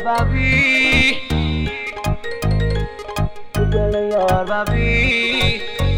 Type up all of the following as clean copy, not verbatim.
ببی تو دل یار ببی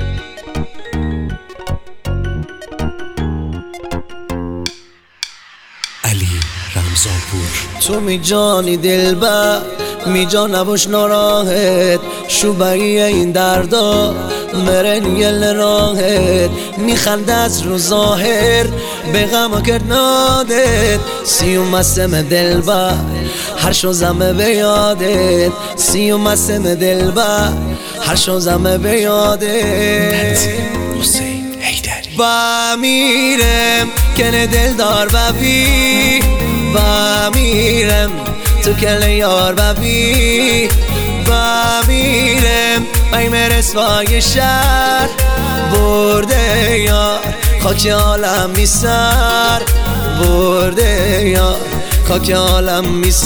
علی رمزانپور. تو می جانی دلبر می جا نباش ناراحت شوبایی این دردا مرن یل راحت میخنده از رو ظاهر به غم کرد نادت سیوم مسم دلبر هر شوزمه به یادت سیوم مسم دلبر هر شوزمه به یادت حسین حیدری. با میرم کنه دلدار ببی با میرم تو کل یار ببی با میرم بیم رسوای شهر برده یار خاک عالم میسر برده یار خاک عالم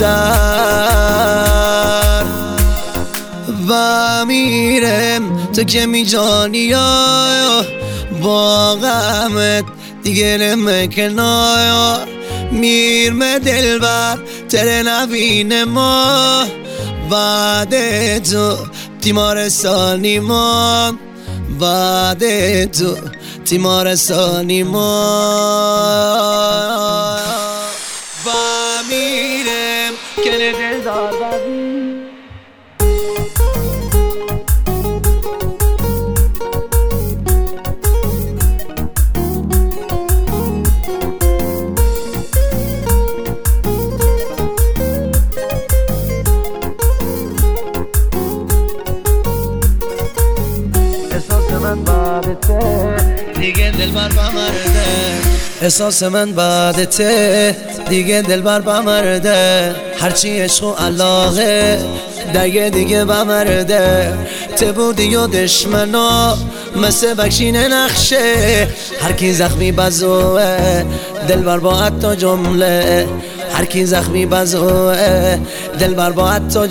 میسر و میرم تو که می جانی یا با غمت دیگه نمکنای میرم دلبر تره نبین ما بعد تو تیمارستانی ما بعد تو تیمارستانی ما و میرم کنه دلدار ببی دیگه دلبر بمرده احساس من بعدته دیگه دلبر بمرده هرچی عشق و علاقه دیگه بمرده ته بودی و دشمنا مثل بکشین نقشه هر کی زخمی بزوه دلبر با حتی جمله هر کی زخمی بزوه دلبر با حتی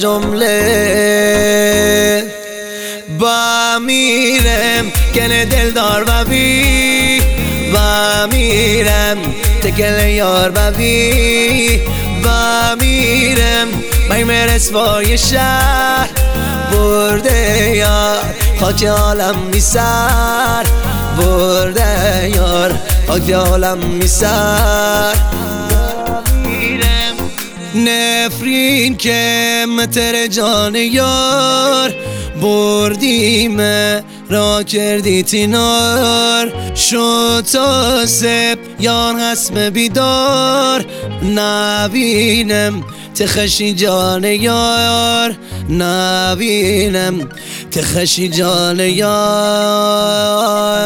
جمله با میرم کنه دلدار ببی با میرم تکل یار ببی با میرم بیم رسوای شهر برده یار خاک عالم میسر برده یار خاک عالم میسر نفرین که متر جان یار بردیم را کردی تینار شد تا سب یار حسم بیدار نبینم تخشی جان یار نبینم تخشی جان یار